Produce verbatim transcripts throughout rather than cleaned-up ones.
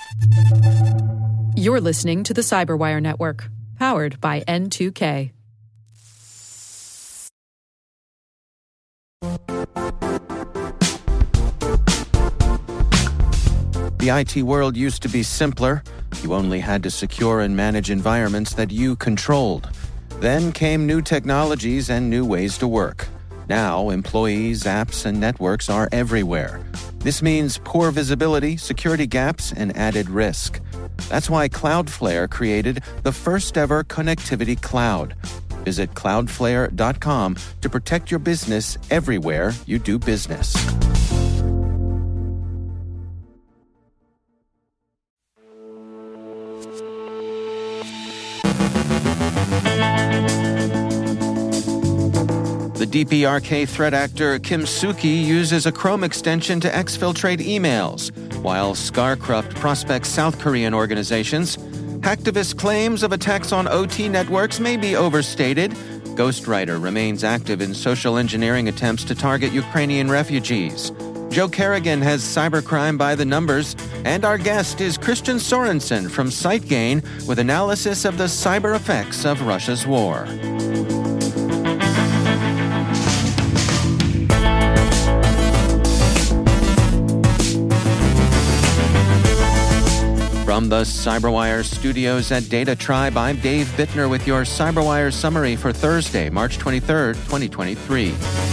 You're listening to the Cyberwire Network, powered by N two K. The I T world used to be simpler. You only had to secure and manage environments that you controlled. Then came new technologies and new ways to work. Now, employees, apps, and networks are everywhere. This means poor visibility, security gaps, and added risk. That's why Cloudflare created the first-ever connectivity cloud. Visit cloudflare dot com to protect your business everywhere you do business. The D P R K threat actor Kim Soo-ki uses a Chrome extension to exfiltrate emails, while Scarcruft prospects South Korean organizations. Hacktivist claims of attacks on O T networks may be overstated. Ghostwriter remains active in social engineering attempts to target Ukrainian refugees. Joe Kerrigan has cybercrime by the numbers, and our guest is Christian Sorensen from SiteGain with analysis of the cyber effects of Russia's war. From the Cyberwire studios at Data Tribe, I'm Dave Bittner with your Cyberwire summary for Thursday, March twenty-third, twenty twenty-three.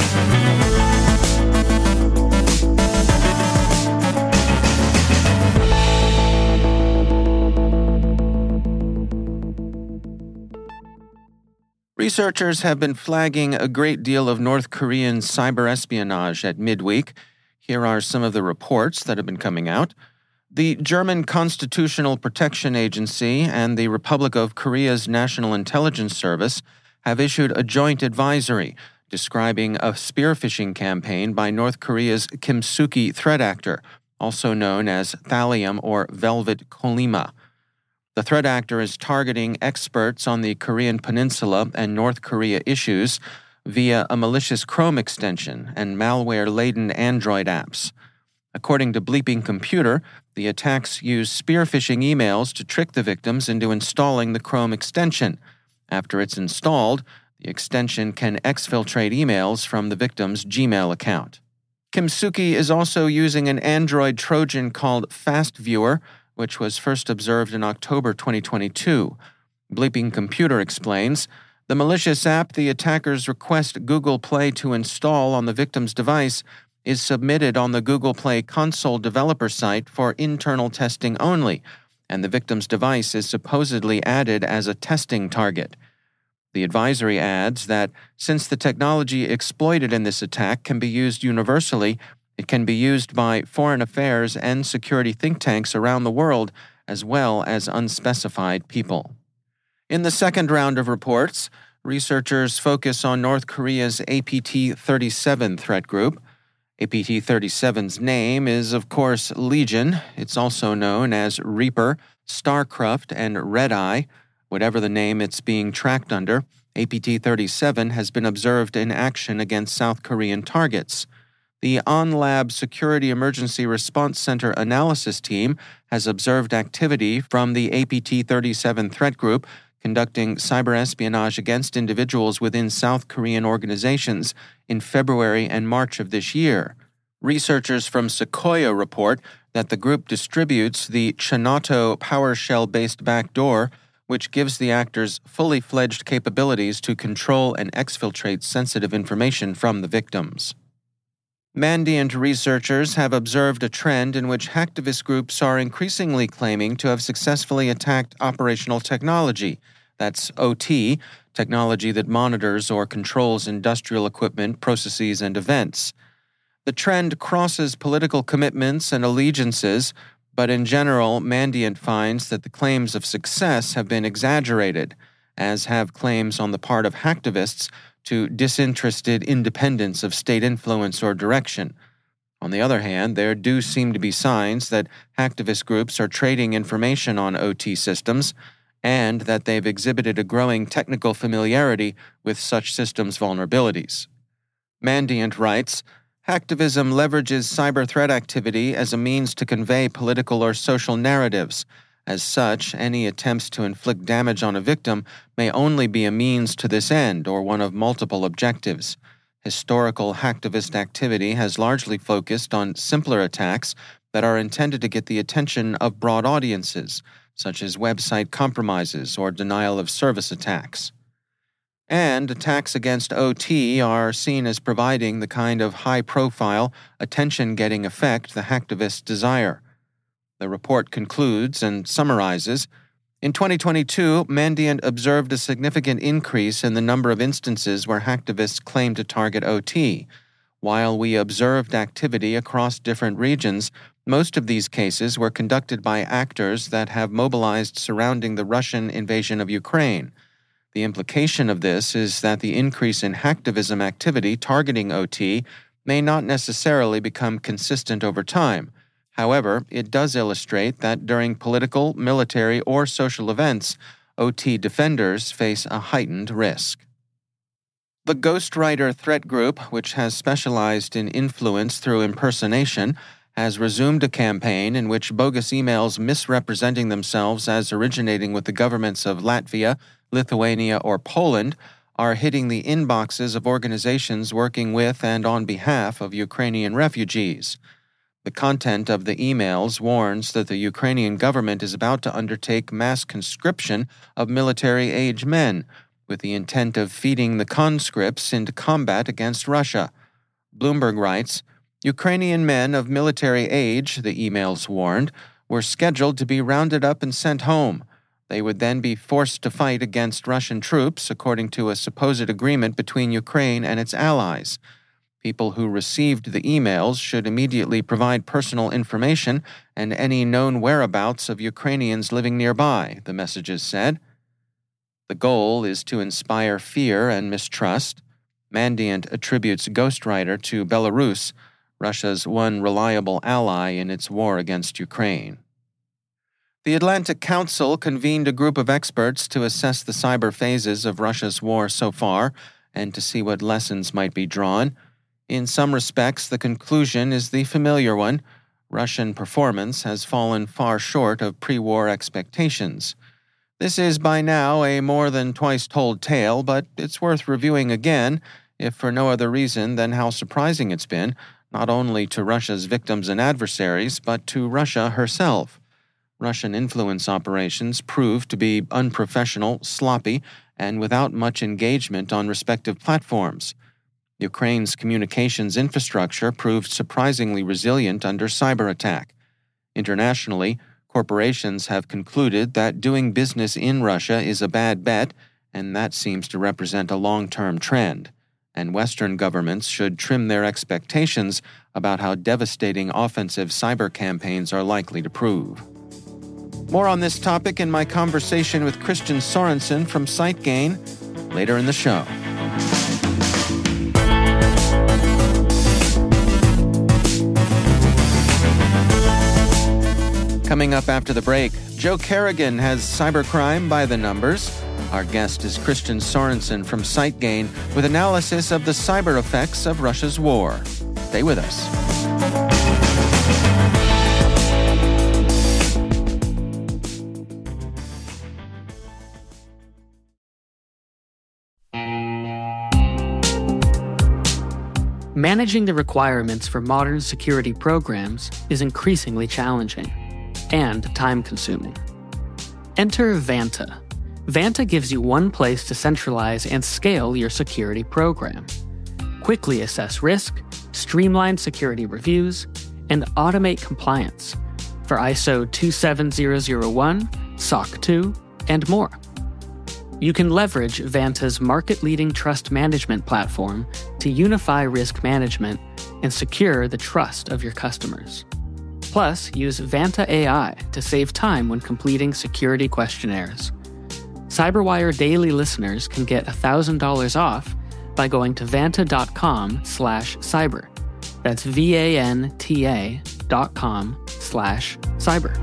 Researchers have been flagging a great deal of North Korean cyber espionage at midweek. Here are some of the reports that have been coming out. The German Constitutional Protection Agency and the Republic of Korea's National Intelligence Service have issued a joint advisory describing a spear phishing campaign by North Korea's Kim Soo-ki threat actor, also known as Thallium or Velvet Kolima. The threat actor is targeting experts on the Korean Peninsula and North Korea issues via a malicious Chrome extension and malware-laden Android apps. According to Bleeping Computer, the attacks use spear phishing emails to trick the victims into installing the Chrome extension. After it's installed, the extension can exfiltrate emails from the victim's Gmail account. Kim Soo-ki is also using an Android Trojan called FastViewer, which was first observed in October twenty twenty-two. Bleeping Computer explains, the malicious app the attackers request Google Play to install on the victim's device is submitted on the Google Play console developer site for internal testing only, and the victim's device is supposedly added as a testing target. The advisory adds that since the technology exploited in this attack can be used universally, it can be used by foreign affairs and security think tanks around the world, as well as unspecified people. In the second round of reports, researchers focus on North Korea's A P T thirty-seven threat group. A P T thirty-seven's name is, of course, Legion. It's also known as Reaper, Starcraft, and Red Eye. Whatever the name it's being tracked under, A P T thirty-seven has been observed in action against South Korean targets. The OnLab Security Emergency Response Center analysis team has observed activity from the A P T thirty-seven threat group conducting cyber espionage against individuals within South Korean organizations in February and March of this year. Researchers from Sequoia report that the group distributes the Chinato PowerShell-based backdoor, which gives the actors fully fledged capabilities to control and exfiltrate sensitive information from the victims. Mandiant researchers have observed a trend in which hacktivist groups are increasingly claiming to have successfully attacked operational technology, that's O T, technology that monitors or controls industrial equipment, processes, and events. The trend crosses political commitments and allegiances, but in general, Mandiant finds that the claims of success have been exaggerated, as have claims on the part of hacktivists to disinterested independence of state influence or direction. On the other hand, there do seem to be signs that hacktivist groups are trading information on O T systems and that they've exhibited a growing technical familiarity with such systems' vulnerabilities. Mandiant writes, Hacktivism leverages cyber threat activity as a means to convey political or social narratives. As such, any attempts to inflict damage on a victim may only be a means to this end or one of multiple objectives. Historical hacktivist activity has largely focused on simpler attacks that are intended to get the attention of broad audiences, such as website compromises or denial of service attacks. And attacks against O T are seen as providing the kind of high-profile, attention-getting effect the hacktivists desire. The report concludes and summarizes, in twenty twenty-two, Mandiant observed a significant increase in the number of instances where hacktivists claimed to target O T. While we observed activity across different regions, most of these cases were conducted by actors that have mobilized surrounding the Russian invasion of Ukraine. The implication of this is that the increase in hacktivism activity targeting O T may not necessarily become consistent over time. However, it does illustrate that during political, military, or social events, O T defenders face a heightened risk. The Ghostwriter Threat Group, which has specialized in influence through impersonation, has resumed a campaign in which bogus emails misrepresenting themselves as originating with the governments of Latvia, Lithuania, or Poland are hitting the inboxes of organizations working with and on behalf of Ukrainian refugees. The content of the emails warns that the Ukrainian government is about to undertake mass conscription of military-age men, with the intent of feeding the conscripts into combat against Russia. Bloomberg writes, Ukrainian men of military age, the emails warned, were scheduled to be rounded up and sent home. They would then be forced to fight against Russian troops, according to a supposed agreement between Ukraine and its allies. People who received the emails should immediately provide personal information and any known whereabouts of Ukrainians living nearby, the messages said. The goal is to inspire fear and mistrust. Mandiant attributes Ghostwriter to Belarus, Russia's one reliable ally in its war against Ukraine. The Atlantic Council convened a group of experts to assess the cyber phases of Russia's war so far and to see what lessons might be drawn. In some respects, the conclusion is the familiar one. Russian performance has fallen far short of pre-war expectations. This is by now a more than twice-told tale, but it's worth reviewing again, if for no other reason than how surprising it's been, not only to Russia's victims and adversaries, but to Russia herself. Russian influence operations proved to be unprofessional, sloppy, and without much engagement on respective platforms. Ukraine's communications infrastructure proved surprisingly resilient under cyber attack. Internationally, corporations have concluded that doing business in Russia is a bad bet, and that seems to represent a long-term trend. And Western governments should trim their expectations about how devastating offensive cyber campaigns are likely to prove. More on this topic in my conversation with Christian Sorensen from SiteGain later in the show. Coming up after the break, Joe Carrigan has cybercrime by the numbers. Our guest is Christian Sorensen from SiteGain with analysis of the cyber effects of Russia's war. Stay with us. Managing the requirements for modern security programs is increasingly challenging and time-consuming. Enter Vanta. Vanta gives you one place to centralize and scale your security program. Quickly assess risk, streamline security reviews, and automate compliance for I S O two seven zero zero one, S O C two, and more. You can leverage Vanta's market-leading trust management platform to unify risk management and secure the trust of your customers. Plus, use Vanta A I to save time when completing security questionnaires. CyberWire Daily listeners can get one thousand dollars off by going to vanta.com slash cyber. That's V-A-N-T-A dot com slash cyber.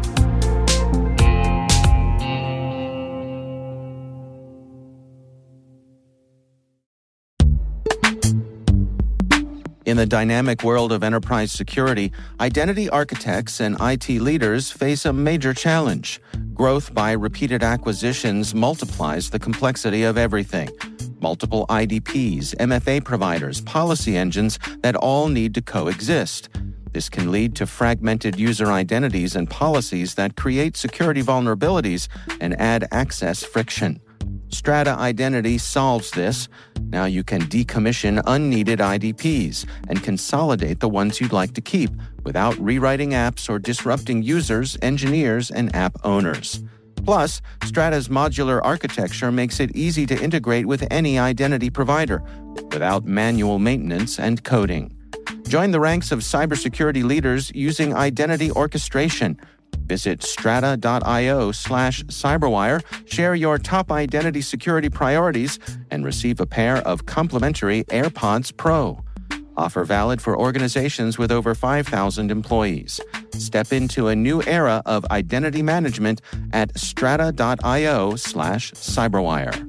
In the dynamic world of enterprise security, identity architects and I T leaders face a major challenge. Growth by repeated acquisitions multiplies the complexity of everything. Multiple I D Ps, M F A providers, policy engines that all need to coexist. This can lead to fragmented user identities and policies that create security vulnerabilities and add access friction. Strata Identity solves this. Now you can decommission unneeded I D Ps and consolidate the ones you'd like to keep without rewriting apps or disrupting users, engineers, and app owners. Plus, Strata's modular architecture makes it easy to integrate with any identity provider without manual maintenance and coding. Join the ranks of cybersecurity leaders using identity orchestration. Visit strata.io slash cyberwire, share your top identity security priorities, and receive a pair of complimentary AirPods Pro. Offer valid for organizations with over five thousand employees. Step into a new era of identity management at strata.io slash cyberwire.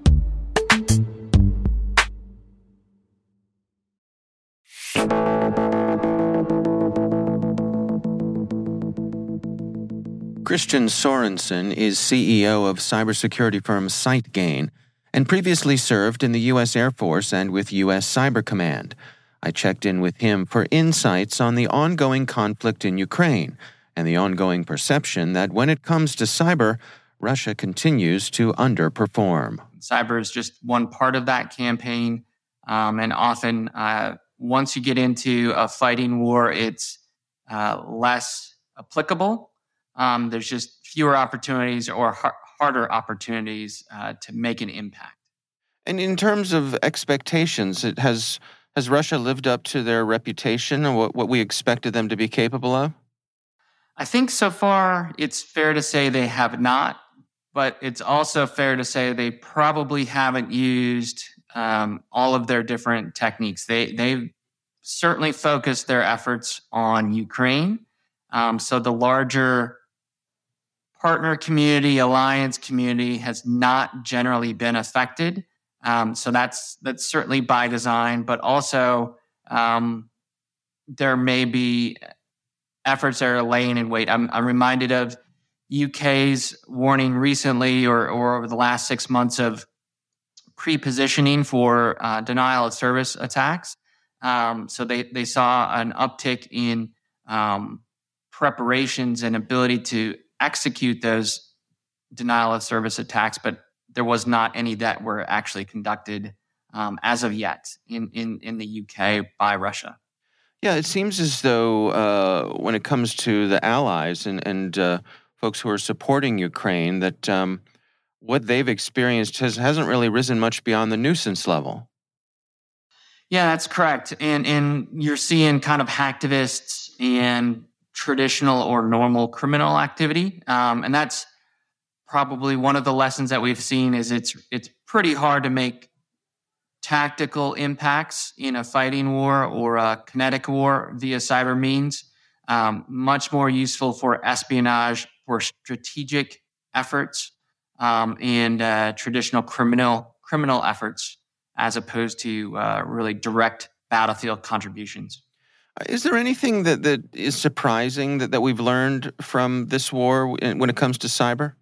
Christian Sorensen is C E O of cybersecurity firm SiteGain and previously served in the U S Air Force and with U S Cyber Command. I checked in with him for insights on the ongoing conflict in Ukraine and the ongoing perception that when it comes to cyber, Russia continues to underperform. Cyber is just one part of that campaign, um, and often uh, once you get into a fighting war, it's uh, less applicable. Um, there's just fewer opportunities or har- harder opportunities uh, to make an impact. And in terms of expectations, it has has Russia lived up to their reputation and what, what we expected them to be capable of? I think so far it's fair to say they have not, but it's also fair to say they probably haven't used um, all of their different techniques. They they've certainly focused their efforts on Ukraine. Um, so the larger partner community, alliance community has not generally been affected. Um, so that's that's certainly by design, but also um, there may be efforts that are laying in wait. I'm, I'm reminded of U K's warning recently or, or over the last six months of pre-positioning for uh, denial of service attacks. Um, so they, they saw an uptick in um, preparations and ability to execute those denial of service attacks, but there was not any that were actually conducted um, as of yet in, in, in the U K by Russia. Yeah, it seems as though uh, when it comes to the allies and, and uh, folks who are supporting Ukraine, that um, what they've experienced has, hasn't really risen much beyond the nuisance level. Yeah, that's correct. And, and you're seeing kind of hacktivists and traditional or normal criminal activity. Um, and that's probably one of the lessons that we've seen is it's it's pretty hard to make tactical impacts in a fighting war or a kinetic war via cyber means. Um, much more useful for espionage, for strategic efforts, um, and uh, traditional criminal criminal efforts, as opposed to uh, really direct battlefield contributions. Is there anything that, that is surprising that, that we've learned from this war when it comes to cyber?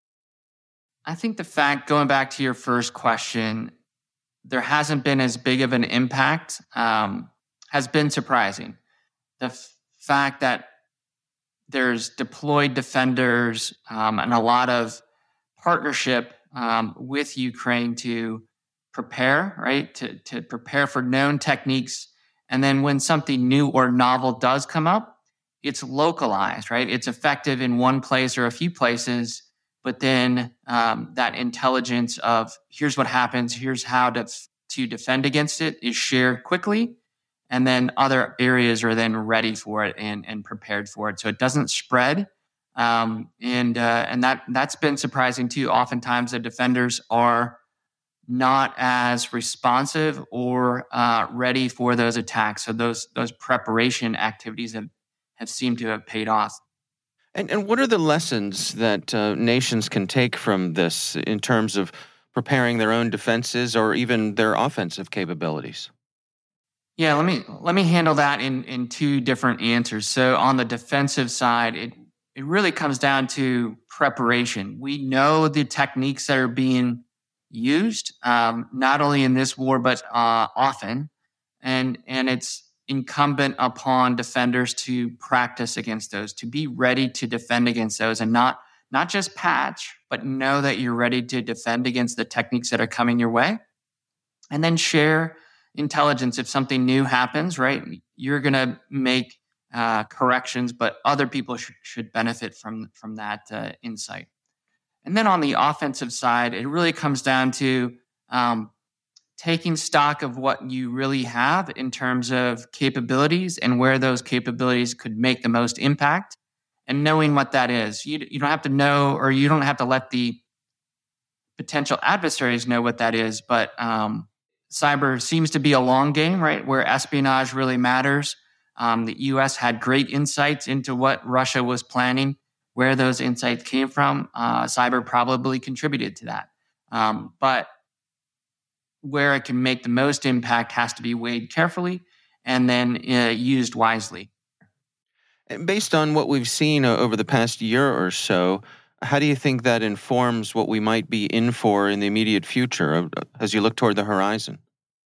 I think the fact, going back to your first question, there hasn't been as big of an impact um, has been surprising. The f- fact that there's deployed defenders um, and a lot of partnership um, with Ukraine to prepare, right, to, to prepare for known techniques. And then when something new or novel does come up, it's localized, right? It's effective in one place or a few places, but then um, that intelligence of here's what happens, here's how to, to defend against it is shared quickly. And then other areas are then ready for it and, and prepared for it. So it doesn't spread. Um, and uh, and that, that's been surprising too. Oftentimes the defenders are not as responsive or uh, ready for those attacks. So those those preparation activities have, have seemed to have paid off. And and what are the lessons that uh, nations can take from this in terms of preparing their own defenses or even their offensive capabilities? Yeah, let me let me handle that in, in two different answers. So on the defensive side, it it really comes down to preparation. We know the techniques that are being used, um, not only in this war, but uh, often. And, and it's incumbent upon defenders to practice against those, to be ready to defend against those, and not, not just patch, but know that you're ready to defend against the techniques that are coming your way. And then share intelligence. If something new happens, right, you're going to make uh, corrections, but other people sh- should benefit from, from that uh, insight. And then on the offensive side, it really comes down to um, taking stock of what you really have in terms of capabilities and where those capabilities could make the most impact, and knowing what that is. You, you don't have to know, or you don't have to let the potential adversaries know what that is, but um, cyber seems to be a long game, right, where espionage really matters. Um, the U S had great insights into what Russia was planning. Where those insights came from, uh, cyber probably contributed to that. Um, but where it can make the most impact has to be weighed carefully and then uh, used wisely. Based on what we've seen over the past year or so, how do you think that informs what we might be in for in the immediate future as you look toward the horizon?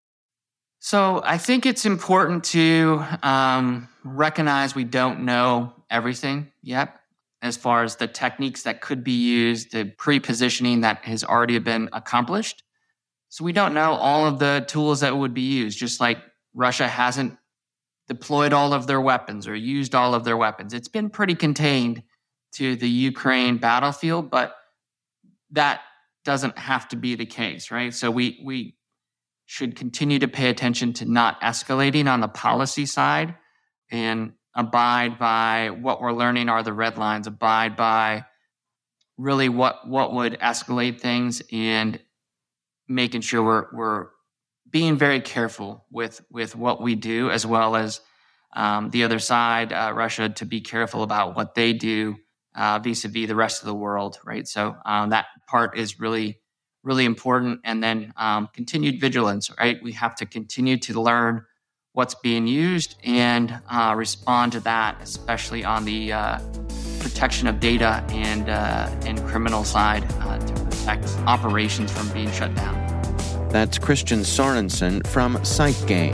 So I think it's important to um, recognize we don't know everything yet, as far as the techniques that could be used, the pre-positioning that has already been accomplished. So we don't know all of the tools that would be used, just like Russia hasn't deployed all of their weapons or used all of their weapons. It's been pretty contained to the Ukraine battlefield, but that doesn't have to be the case, right? So we we should continue to pay attention to not escalating on the policy side, and abide by what we're learning are the red lines, abide by really what what would escalate things, and making sure we're we're being very careful with with what we do, as well as um, the other side, uh, Russia, to be careful about what they do uh, vis-a-vis the rest of the world, right? So um, that part is really, really important. And then um, continued vigilance, right? We have to continue to learn what's being used and uh, respond to that, especially on the uh, protection of data and uh, and criminal side uh, to protect operations from being shut down. That's Christian Sorensen from SiteGain.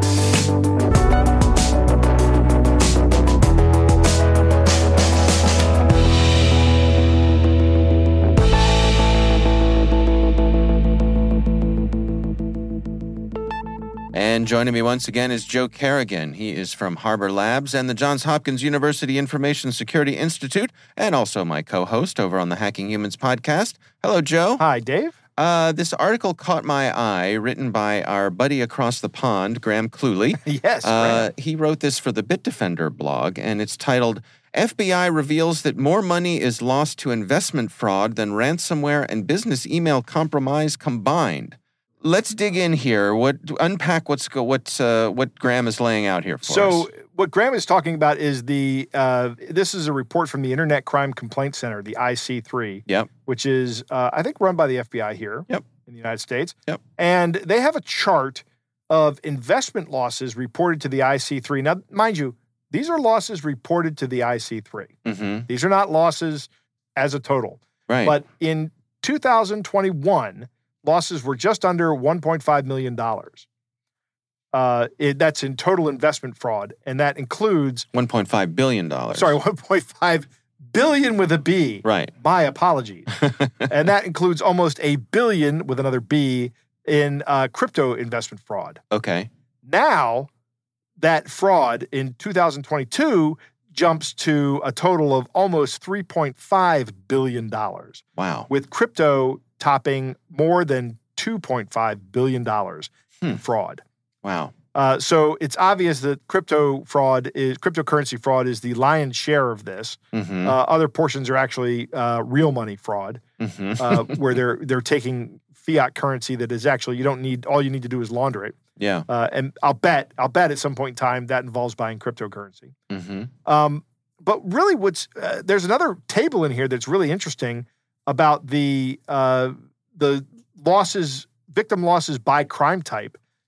And joining me once again is Joe Carrigan. He is from Harbor Labs and the Johns Hopkins University Information Security Institute, and also my co-host over on the Hacking Humans podcast. Hello, Joe. Hi, Dave. Uh, this article caught my eye, written by our buddy across the pond, Graham Cluley. Yes, uh, he wrote this for the Bitdefender blog, and it's titled, F B I Reveals That More Money is Lost to Investment Fraud Than Ransomware and Business Email Compromise Combined. Let's dig in here. What unpack what's go, what's uh, what Graham is laying out here for so, us. So, what Graham is talking about is the uh, this is a report from the Internet Crime Complaint Center, the I C three. Yep. Which is uh, I think run by the F B I here. Yep. In the United States. Yep. And they have a chart of investment losses reported to the I C three. Now, mind you, these are losses reported to the I C three. Mm-hmm. These are not losses as a total. Right. But in two thousand twenty-one. Losses were just under one point five million dollars. Uh, it, that's in total investment fraud, and that includes one point five billion dollars. Sorry, one point five billion with a B. Right. My apologies. And that includes almost a billion with another B in uh, crypto investment fraud. Okay. Now, that fraud in two thousand twenty-two jumps to a total of almost three point five billion dollars. Wow. With crypto topping more than two point five billion dollars hmm. in fraud. Wow. Uh, so it's obvious that crypto fraud is cryptocurrency fraud is the lion's share of this. Mm-hmm. Uh, other portions are actually uh, real money fraud, mm-hmm. uh, where they're they're taking fiat currency that is actually you don't need all you need to do is launder it. Yeah. Uh, and I'll bet I'll bet at some point in time that involves buying cryptocurrency. Mm-hmm. Um, but really, what's uh, there's another table in here that's really interesting about the uh, the losses, victim losses by crime type,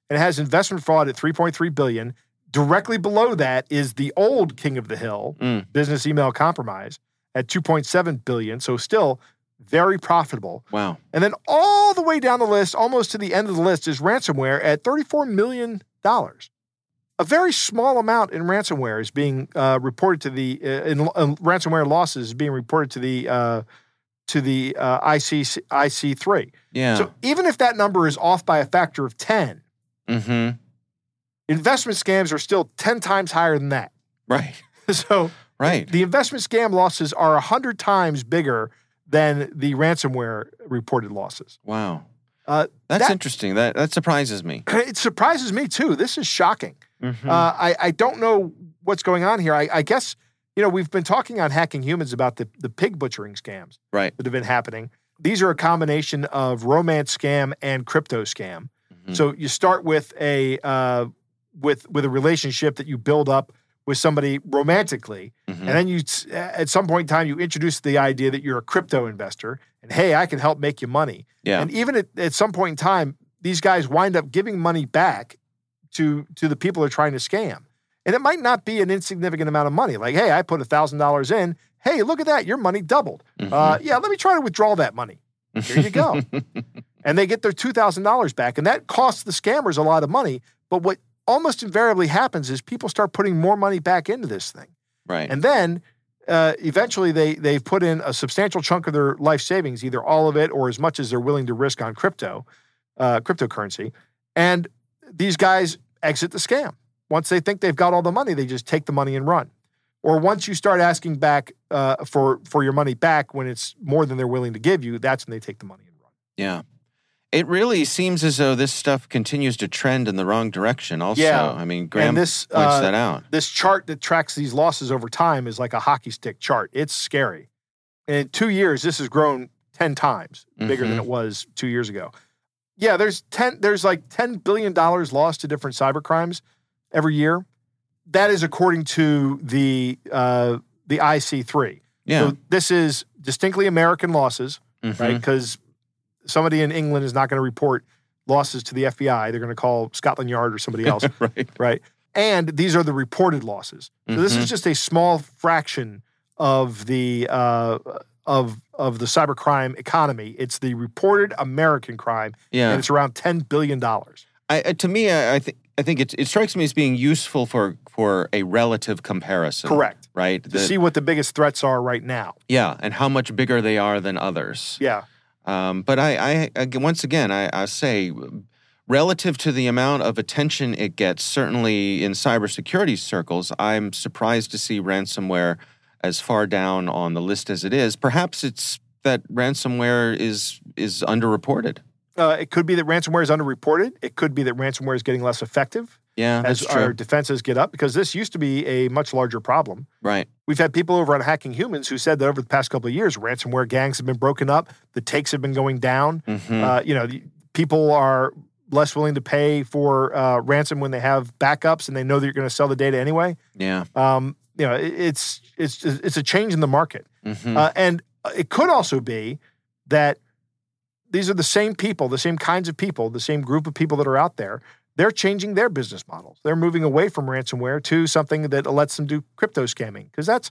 and it has investment fraud at three point three billion dollars. Directly below that is the old king of the hill, Mm. business email compromise, at two point seven billion dollars. So still very profitable. Wow. And then all the way down the list, almost to the end of the list, is ransomware at thirty-four million dollars. A very small amount in ransomware is being uh, reported to the uh, in, in ransomware losses is being reported to the uh, to the uh, I C I C three. Yeah. So even if that number is off by a factor of ten, Mm-hmm. investment scams are still ten times higher than that. Right. So Right. the investment scam losses are one hundred times bigger than the ransomware reported losses. Wow. Uh, That's that- interesting. That that surprises me. It surprises me too. This is shocking. Mhm. Uh, I, I don't know what's going on here. I, I guess, you know, we've been talking on Hacking Humans about the, the pig butchering scams Right. that have been happening. These are a combination of romance scam and crypto scam. Mhm. So you start with a uh, with with a relationship that you build up with somebody romantically, Mhm. and then you at some point in time you introduce the idea that you're a crypto investor, and hey, I can help make you money. Yeah. And even at, at some point in time, these guys wind up giving money back to to the people they're trying to scam, and it might not be an insignificant amount of money. Like, hey, I put a thousand dollars in. Hey, look at that, your money doubled. Mhm. Uh, yeah, let me try to withdraw that money. Here you go. And they get their two thousand dollars back. And that costs the scammers a lot of money. But what almost invariably happens is people start putting more money back into this thing. Right. And then uh, eventually they, they've put in a substantial chunk of their life savings, either all of it or as much as they're willing to risk on crypto, uh, cryptocurrency. And these guys exit the scam. Once they think they've got all the money, they just take the money and run. Or once you start asking back uh, for, for your money back when it's more than they're willing to give you, that's when they take the money and run. Yeah. It really seems as though this stuff continues to trend in the wrong direction also. Yeah. I mean, Graham this, points uh, that out. This chart that tracks these losses over time is like a hockey stick chart. It's scary. And in two years, this has grown ten times bigger Mhm. than it was two years ago. Yeah, there's ten. There's like ten billion dollars lost to different cyber crimes every year. That is according to the uh, the I C three. Yeah. So this is distinctly American losses, Mhm. right? Because somebody in England is not going to report losses to the F B I. They're going to call Scotland Yard or somebody else, Right. right? And these are the reported losses. So this Mhm. is just a small fraction of the uh, of of the cybercrime economy. It's the reported American crime, Yeah. and it's around ten billion dollars. I, I- to me, I, I think I think it it strikes me as being useful for for a relative comparison. Correct. Right. To That- see what the biggest threats are right now. yeah, and how much bigger they are than others. Yeah. Um, but I, I, again, once again, I, I say, relative to the amount of attention it gets, certainly in cybersecurity circles, I'm surprised to see ransomware as far down on the list as it is. Perhaps it's that ransomware is is underreported. Uh, it could be that ransomware is underreported. It could be that ransomware is getting less effective Yeah, as that's true. our defenses get up, because this used to be a much larger problem. Right. We've had people over on Hacking Humans who said that over the past couple of years, ransomware gangs have been broken up, the takes have been going down. Mhm. Uh, you know, the- people are less willing to pay for uh, ransom when they have backups and they know that you're going to sell the data anyway. Yeah. Um, you know, it, it's it's it's a change in the market, Mhm. uh, and it could also be that these are the same people, the same kinds of people, the same group of people that are out there. They're changing their business models. They're moving away from ransomware to something that lets them do crypto scamming. Because that's,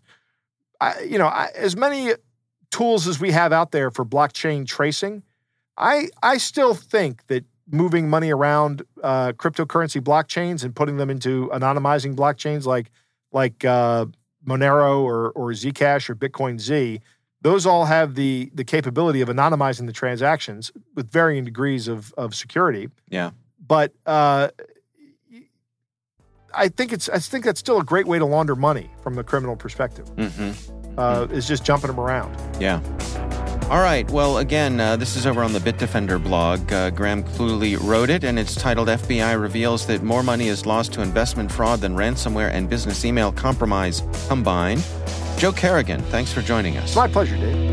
I, you know, I, as many tools as we have out there for blockchain tracing, I I still think that moving money around uh, cryptocurrency blockchains and putting them into anonymizing blockchains like like uh, Monero or or Zcash or Bitcoin Z, those all have the the capability of anonymizing the transactions with varying degrees of of security. Yeah. But uh, I think it's I think that's still a great way to launder money from the criminal perspective. Mhm. Uh, is just jumping them around. Yeah. All right. Well, again, uh, this is over on the Bitdefender blog. Uh, Graham Cluley wrote it, and it's titled F B I Reveals That More Money is Lost to Investment Fraud Than Ransomware and Business Email Compromise Combined. Joe Carrigan, thanks for joining us. It's my pleasure, Dave.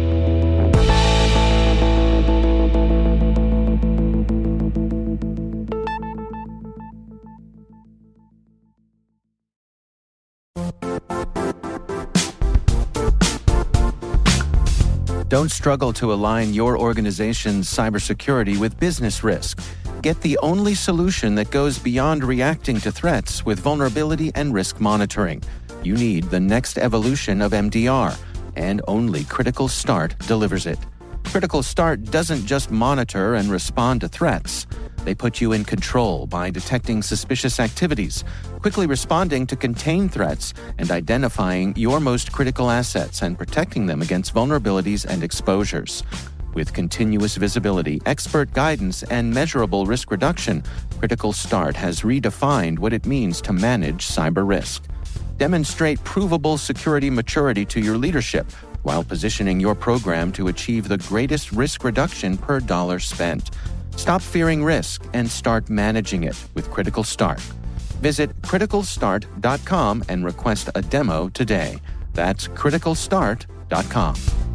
Don't struggle to align your organization's cybersecurity with business risk. Get the only solution that goes beyond reacting to threats with vulnerability and risk monitoring. You need the next evolution of M D R, and only Critical Start delivers it. Critical Start doesn't just monitor and respond to threats. They put you in control by detecting suspicious activities, quickly responding to contain threats, and identifying your most critical assets and protecting them against vulnerabilities and exposures. With continuous visibility, expert guidance, and measurable risk reduction, Critical Start has redefined what it means to manage cyber risk. Demonstrate provable security maturity to your leadership while positioning your program to achieve the greatest risk reduction per dollar spent. Stop fearing risk and start managing it with Critical Start. Visit critical start dot com and request a demo today. That's critical start dot com.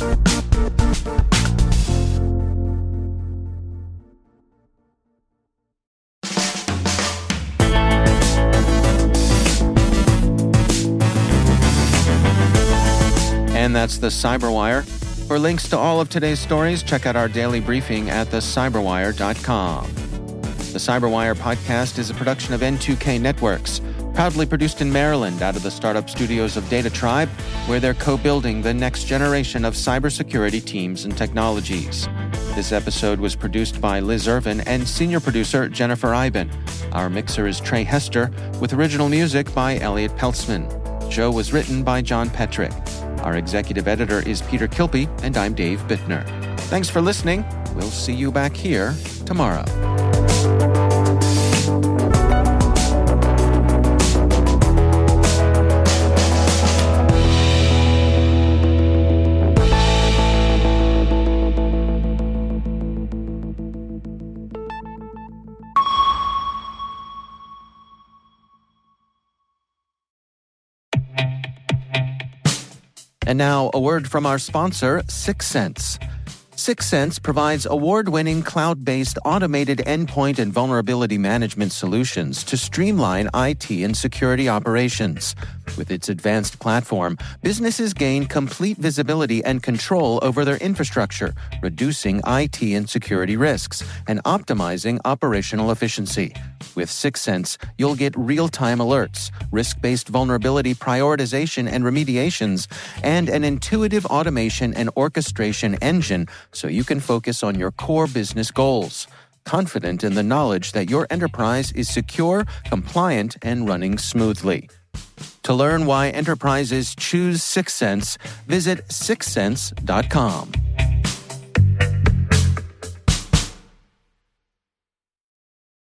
And that's the Cyberwire. For links to all of today's stories, check out our daily briefing at the cyberwire dot com. The Cyberwire podcast is a production of N two K Networks, proudly produced in Maryland out of the startup studios of DataTribe, where they're co-building the next generation of cybersecurity teams and technologies. This episode was produced by Liz Irvin and senior producer Jennifer Iben. Our mixer is Trey Hester, with original music by Elliot Peltzman. The show was written by John Petrick. Our executive editor is Peter Kilpie, and I'm Dave Bittner. Thanks for listening. We'll see you back here tomorrow. And now, a word from our sponsor, Syxsense. Syxsense provides award-winning cloud-based automated endpoint and vulnerability management solutions to streamline I T and security operations. With its advanced platform, businesses gain complete visibility and control over their infrastructure, reducing I T and security risks and optimizing operational efficiency. With Syxsense, you'll get real-time alerts, risk-based vulnerability prioritization and remediations, and an intuitive automation and orchestration engine so you can focus on your core business goals, confident in the knowledge that your enterprise is secure, compliant, and running smoothly. To learn why enterprises choose Syxsense, visit syxsense dot com.